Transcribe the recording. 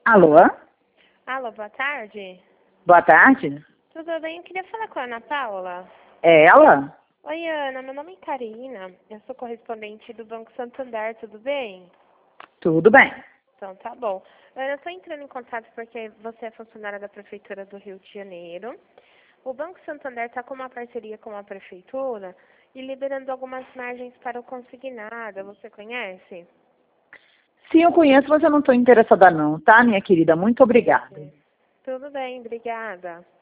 Alô? Alô, boa tarde. Boa tarde. Tudo bem? Eu queria falar com a Ana Paula. É ela? Oi, Ana. Meu nome é Karina. Eu sou correspondente do Banco Santander. Tudo bem? Tudo bem. Então, tá bom. Ana, eu estou entrando em contato porque você é funcionária da Prefeitura do Rio de Janeiro. O Banco Santander está com uma parceria com a Prefeitura e liberando algumas margens para o consignado. Você conhece? Sim, eu conheço, mas eu não estou interessada não, tá, minha querida? Muito obrigada. Tudo bem, obrigada.